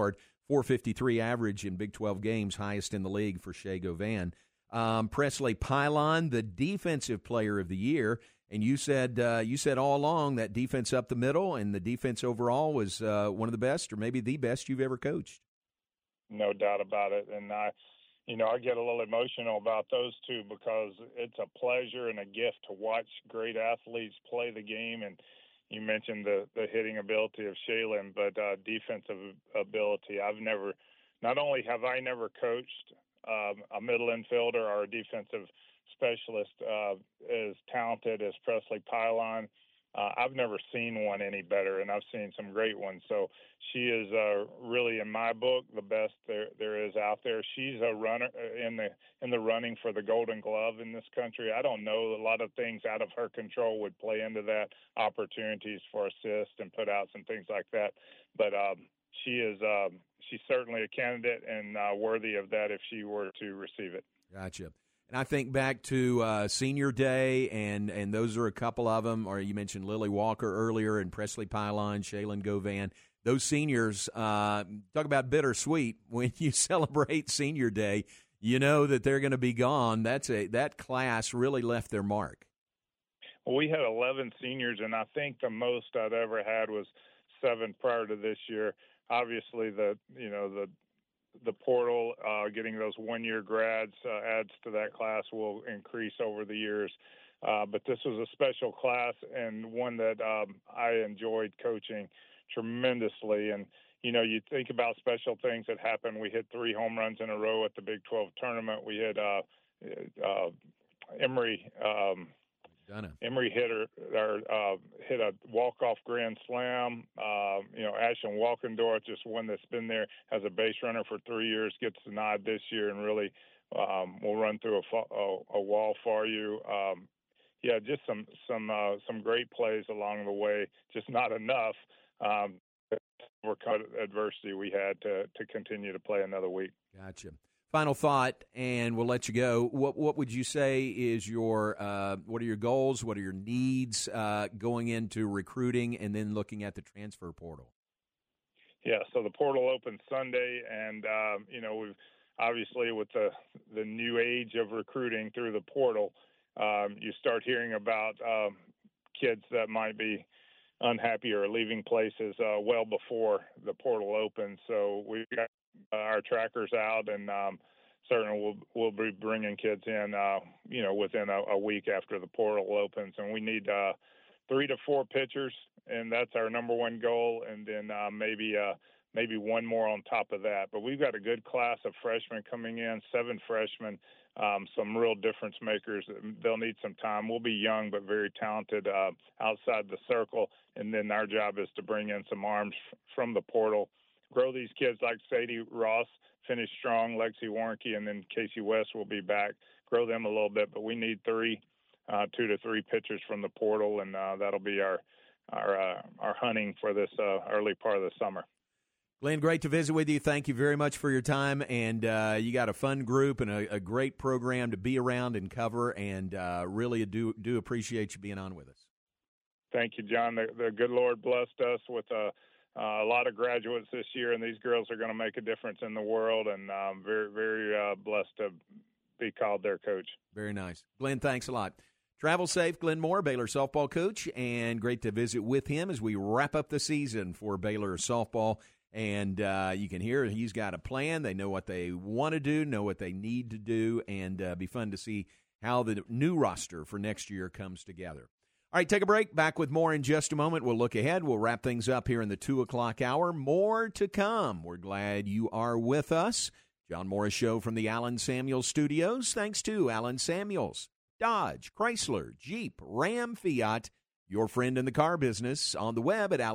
.453 average in Big 12 games, highest in the league for Shea Govan. Presley Pylon, the defensive player of the year, and you said all along that defense up the middle and the defense overall was one of the best, or maybe the best you've ever coached. No doubt about it, and I get a little emotional about those two because it's a pleasure and a gift to watch great athletes play the game. And you mentioned the hitting ability of Shaylin, but defensive ability. Not only have I never coached a middle infielder or a defensive specialist as talented as Presley Pylon, I've never seen one any better, and I've seen some great ones. So she is really, in my book, the best there is out there. She's a runner in the running for the Golden Glove in this country. I don't know, a lot of things out of her control would play into that, opportunities for assist and put outs and things like that. But she's certainly a candidate and worthy of that if she were to receive it. Gotcha. And I think back to Senior Day, and those are a couple of them. Or you mentioned Lily Walker earlier, and Presley Pylon, Shaylin Govan. Those seniors, talk about bittersweet. When you celebrate Senior Day, you know that they're going to be gone. That class really left their mark. Well, we had 11 seniors, and I think the most I'd ever had was 7 prior to this year. Obviously, the portal, getting those one-year grads adds to that class will increase over the years. But this was a special class and one that I enjoyed coaching tremendously. And, you think about special things that happened. We hit 3 home runs in a row at the Big 12 tournament. We had Emory hit a walk-off grand slam. Ashton Walkendorf, just one that's been there as a base runner for 3 years, gets the nod this year and really will run through a wall for you. Just some great plays along the way. Just not enough to overcome adversity we had to continue to play another week. Gotcha. Final thought, and we'll let you go. What would you say is your what are your goals? What are your needs going into recruiting, and then looking at the transfer portal? Yeah, so the portal opens Sunday, and we've obviously with the new age of recruiting through the portal, you start hearing about kids that might be unhappy or leaving places well before the portal opens. So we've got our trackers out, and certainly we'll be bringing kids in, within a week after the portal opens. And we need 3 to 4 pitchers, and that's our number one goal. And then maybe one more on top of that. But we've got a good class of freshmen coming in, 7 freshmen, some real difference makers. They'll need some time. We'll be young but very talented outside the circle. And then our job is to bring in some arms from the portal, grow these kids like Sadie Ross, finish strong, Lexi Warnke, and then Casey West will be back, grow them a little bit. But we need 2 to 3 pitchers from the portal, and that'll be our hunting for this early part of the summer. Glenn, great to visit with you. Thank you very much for your time. And you got a fun group and a great program to be around and cover, and really do appreciate you being on with us. Thank you, John. The good Lord blessed us with a lot of graduates this year, and these girls are going to make a difference in the world, and I'm very, very blessed to be called their coach. Very nice. Glenn, thanks a lot. Travel safe, Glenn Moore, Baylor softball coach, and great to visit with him as we wrap up the season for Baylor softball. And you can hear he's got a plan. They know what they want to do, know what they need to do, and be fun to see how the new roster for next year comes together. All right, take a break. Back with more in just a moment. We'll look ahead. We'll wrap things up here in the 2 o'clock hour. More to come. We're glad you are with us. John Morris Show from the Allen Samuels Studios. Thanks to Allen Samuels, Dodge, Chrysler, Jeep, Ram, Fiat, your friend in the car business, on the web at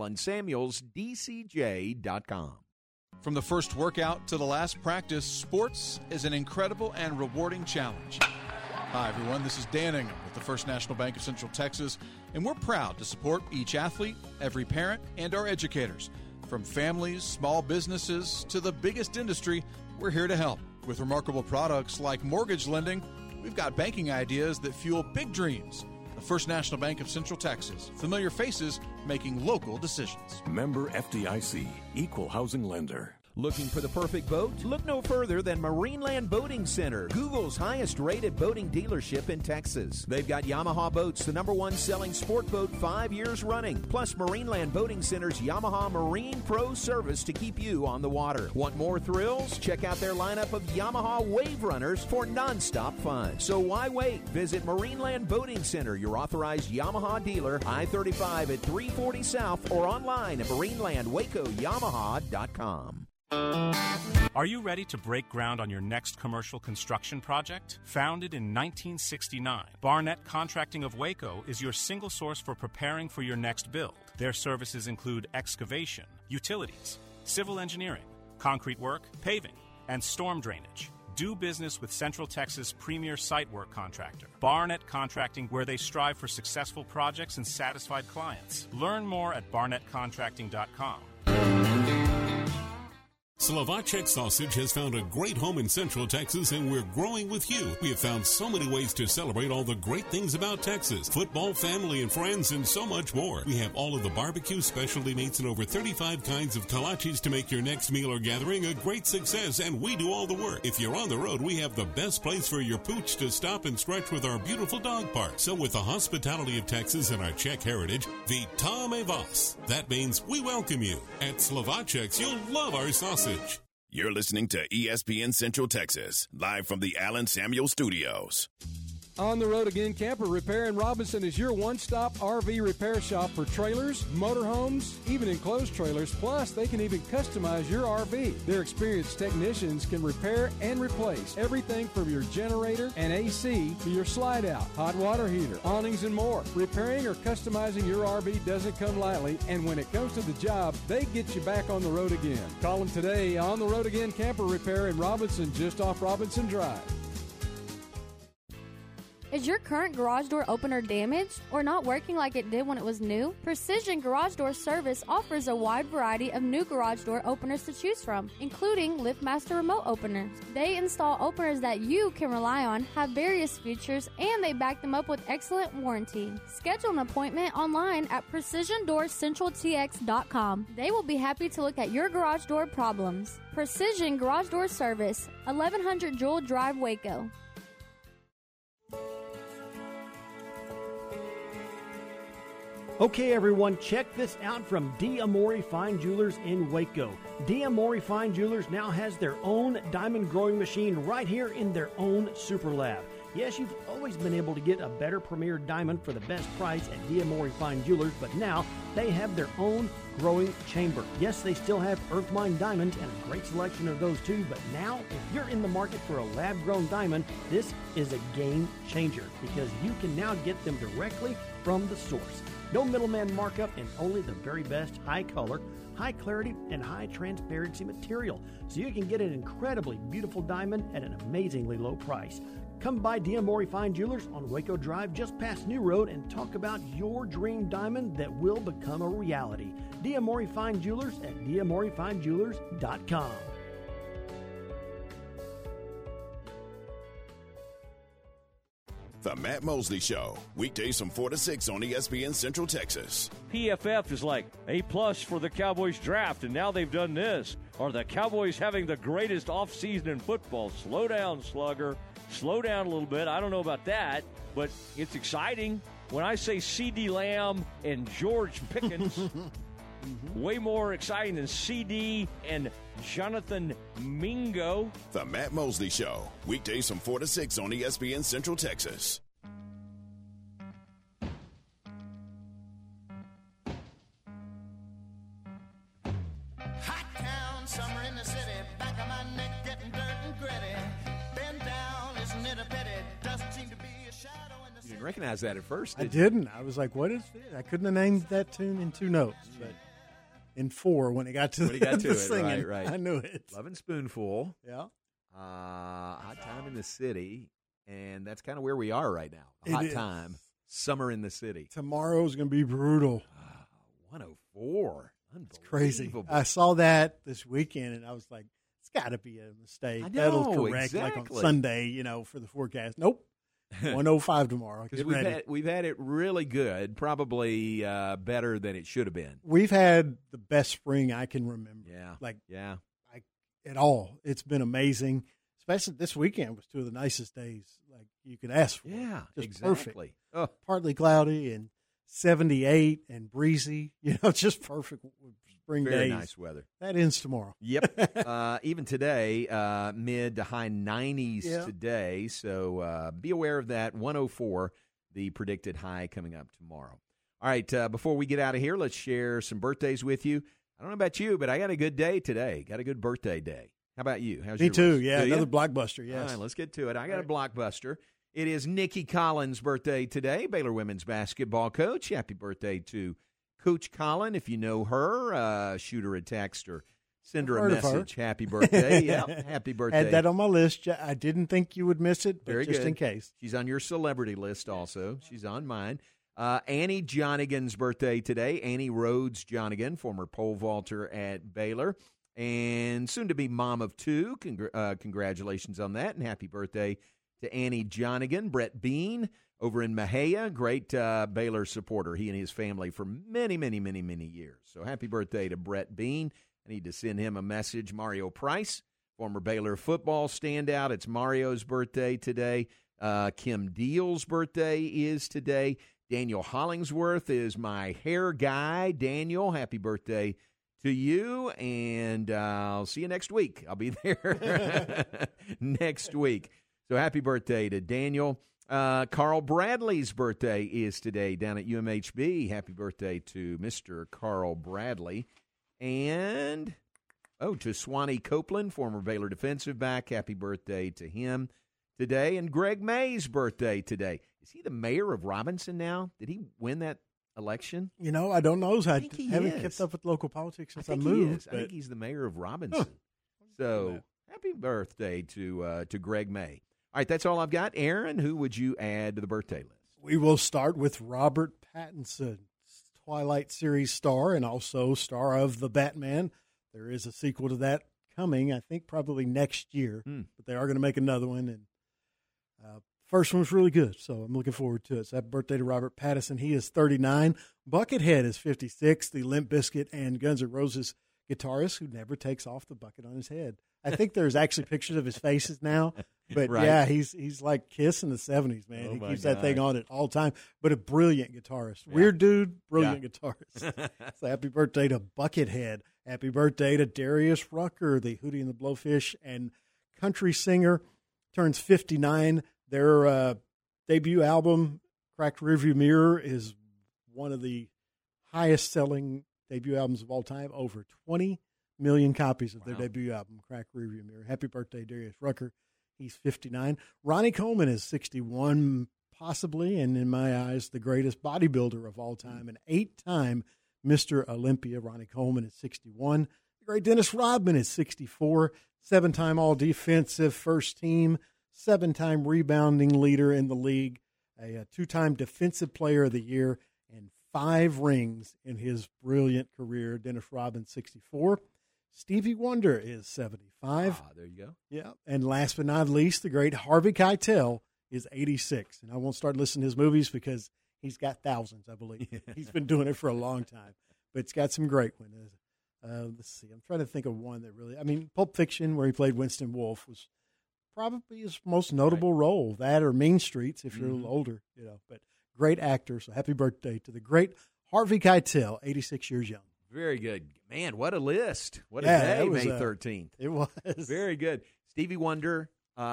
allensamuelsdcj.com. From the first workout to the last practice, sports is an incredible and rewarding challenge. Hi, everyone. This is Dan Ingham with the First National Bank of Central Texas, and we're proud to support each athlete, every parent, and our educators. From families, small businesses, to the biggest industry, we're here to help. With remarkable products like mortgage lending, we've got banking ideas that fuel big dreams. The First National Bank of Central Texas. Familiar faces making local decisions. Member FDIC, Equal Housing Lender. Looking for the perfect boat? Look no further than Marineland Boating Center, Google's highest-rated boating dealership in Texas. They've got Yamaha boats, the #1 selling sport boat 5 years running, plus Marineland Boating Center's Yamaha Marine Pro service to keep you on the water. Want more thrills? Check out their lineup of Yamaha Wave Runners for nonstop fun. So why wait? Visit Marineland Boating Center, your authorized Yamaha dealer, I-35 at 340 South, or online at marinelandwacoyamaha.com. Are you ready to break ground on your next commercial construction project? Founded in 1969, Barnett Contracting of Waco is your single source for preparing for your next build. Their services include excavation, utilities, civil engineering, concrete work, paving, and storm drainage. Do business with Central Texas' premier site work contractor, Barnett Contracting, where they strive for successful projects and satisfied clients. Learn more at barnettcontracting.com. Slovacek Sausage has found a great home in Central Texas, and we're growing with you. We have found so many ways to celebrate all the great things about Texas. Football, family, and friends, and so much more. We have all of the barbecue specialty meats and over 35 kinds of kolaches to make your next meal or gathering a great success, and we do all the work. If you're on the road, we have the best place for your pooch to stop and stretch with our beautiful dog park. So with the hospitality of Texas and our Czech heritage, Vítame vás. That means we welcome you. At Slovacek's, you'll love our sausage. You're listening to ESPN Central Texas, live from the Allen Samuel Studios. On the Road Again Camper Repair in Robinson is your one-stop RV repair shop for trailers, motorhomes, even enclosed trailers. Plus, they can even customize your RV. Their experienced technicians can repair and replace everything from your generator and AC to your slide-out, hot water heater, awnings, and more. Repairing or customizing your RV doesn't come lightly, and when it comes to the job, they get you back on the road again. Call them today. On the Road Again Camper Repair in Robinson, just off Robinson Drive. Is your current garage door opener damaged or not working like it did when it was new? Precision Garage Door Service offers a wide variety of new garage door openers to choose from, including LiftMaster remote openers. They install openers that you can rely on, have various features, and they back them up with excellent warranty. Schedule an appointment online at PrecisionDoorCentralTX.com. They will be happy to look at your garage door problems. Precision Garage Door Service, 1100 Jewel Drive, Waco. Okay, everyone, check this out from D'Amore Fine Jewelers in Waco. D'Amore Fine Jewelers now has their own diamond growing machine right here in their own super lab. Yes, you've always been able to get a better premier diamond for the best price at D'Amore Fine Jewelers, but now they have their own growing chamber. Yes, they still have Earthmine diamonds and a great selection of those too, but now if you're in the market for a lab-grown diamond, this is a game changer because you can now get them directly from the source. No middleman markup and only the very best high color, high clarity, and high transparency material. So you can get an incredibly beautiful diamond at an amazingly low price. Come by D'Amore Fine Jewelers on Waco Drive just past New Road and talk about your dream diamond that will become a reality. D'Amore Fine Jewelers at D'AmoreFineJewelers.com. The Matt Mosley Show, weekdays from 4 to 6 on ESPN Central Texas. PFF is like A+ for the Cowboys draft, and now they've done this. Are the Cowboys having the greatest offseason in football? Slow down, slugger. Slow down a little bit. I don't know about that, but it's exciting. When I say CeeDee Lamb and George Pickens, way more exciting than CD and Jonathan Mingo. The Matt Mosley Show, weekdays from 4 to 6 on ESPN Central Texas. Hot town, summer in the city, back of my neck getting dirt and gritty. Bend down, isn't it a pity? Doesn't seem to be a shadow in the You didn't recognize that at first, I did you? didn't. I was like, what is this? I couldn't have named that tune in 2 notes, but in 4 when it got to, When he got to the it, singing, right. I knew it. Lovin' Spoonful. Yeah. Hot Time in the City. And that's kind of where we are right now. It Hot is. Time. Summer in the City. Tomorrow's going to be brutal. 104. It's crazy. Unbelievable. I saw that this weekend, and I was like, it's got to be a mistake. I That'll know, correct like on exactly. Sunday, for the forecast. Nope. 105 tomorrow. Because Get ready. we've had it really good, probably better than it should have been. We've had the best spring I can remember. Yeah. Like, yeah. I at all. It's been amazing, especially this weekend was 2 of the nicest days like you could ask for. Yeah, just exactly. Perfect. Partly cloudy and 78 and breezy. It's just perfect spring days. Very nice weather. That ends tomorrow. Yep. Even today, mid to high 90s today. So be aware of that. 104, the predicted high coming up tomorrow. All right, before we get out of here, let's share some birthdays with you. I don't know about you, but I got a good day today. Got a good birthday day. How about you? How's Me yours? too, yeah. Do you? Another blockbuster, yes. All right, let's get to it. I got a blockbuster. It is Nikki Collins' birthday today, Baylor women's basketball coach. Happy birthday to Coach Collin. If you know her, shoot her a text or send her a message. Happy birthday. Yeah, happy birthday. Had that on my list. I didn't think you would miss it, but Very just good. in case. She's on your celebrity list also. She's on mine. Annie Jonigan's birthday today. Annie Rhodes Jonigan, former pole vaulter at Baylor, and soon to be mom of 2. Congratulations on that, and happy birthday to Annie Jonigan. Brett Bean over in Mahia, great Baylor supporter, he and his family for many, many, many, many years. So happy birthday to Brett Bean. I need to send him a message. Mario Price, former Baylor football standout. It's Mario's birthday today. Kim Deal's birthday is today. Daniel Hollingsworth is my hair guy. Daniel, happy birthday to you, and I'll see you next week. I'll be there next week. So happy birthday to Daniel. Carl Bradley's birthday is today down at UMHB. Happy birthday to Mr. Carl Bradley. And, to Swanee Copeland, former Baylor defensive back. Happy birthday to him today. And Greg May's birthday today. Is he the mayor of Robinson now? Did he win that election? I don't know. I think he haven't is. kept up with local politics since I think moved. he is. I think he's the mayor of Robinson. So happy birthday to Greg May. All right, that's all I've got. Aaron, who would you add to the birthday list? We will start with Robert Pattinson, Twilight series star and also star of The Batman. There is a sequel to that coming, I think probably next year, but they are going to make another one. And first one was really good, so I'm looking forward to it. So happy birthday to Robert Pattinson. He is 39. Buckethead is 56, the Limp Bizkit and Guns N' Roses guitarist who never takes off the bucket on his head. I think there's actually pictures of his faces now, but Right. yeah, he's like Kiss in the 70s, man. Oh, He my keeps that thing God. on at all time, but a brilliant guitarist. Weird dude, brilliant Yeah. guitarist. So happy birthday to Buckethead. Happy birthday to Darius Rucker, the Hootie and the Blowfish and country singer, turns 59. Their debut album, Cracked Rearview Mirror, is one of the highest-selling debut albums of all time. Over 20 million copies of their debut album, Cracked Rearview Mirror. Happy birthday, Darius Rucker. He's 59. Ronnie Coleman is 61, possibly, and in my eyes, the greatest bodybuilder of all time. An 8-time Mr. Olympia. Ronnie Coleman is 61. The great Dennis Rodman is 64. 7-time all-defensive first team. 7-time rebounding leader in the league, a 2-time defensive player of the year, and 5 rings in his brilliant career. Dennis Rodman, 64. Stevie Wonder is 75. There you go. Yeah. And last but not least, the great Harvey Keitel is 86. And I won't start listening to his movies because he's got thousands, I believe. He's been doing it for a long time. But it's got some great ones. Let's see. I'm trying to think of one that really, Pulp Fiction, where he played Winston Wolfe, was probably his most notable role. That or Mean Streets, if you're a little older, But great actor. So happy birthday to the great Harvey Keitel, 86 years young. Very good. Man, what a list. What a Yeah, day, it was, May 13th. It was. Very good. Stevie Wonder,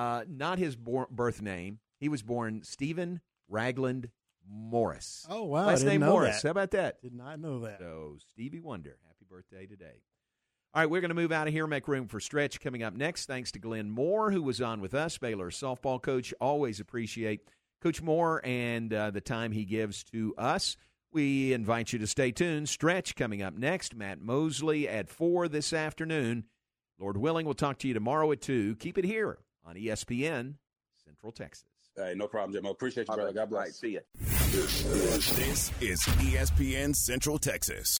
not his birth name. He was born Stephen Ragland Morris. Oh, wow. Last I didn't name know Morris. that. How about that? Did not know that. So, Stevie Wonder, happy birthday today. All right, we're going to move out of here, make room for Stretch coming up next. Thanks to Glenn Moore, who was on with us, Baylor softball coach. Always appreciate Coach Moore and the time he gives to us. We invite you to stay tuned. Stretch coming up next. Matt Mosley at 4 this afternoon. Lord willing, we'll talk to you tomorrow at 2. Keep it here on ESPN Central Texas. Hey, no problem, Jim. Appreciate you, brother. God bless. See ya. This is ESPN Central Texas.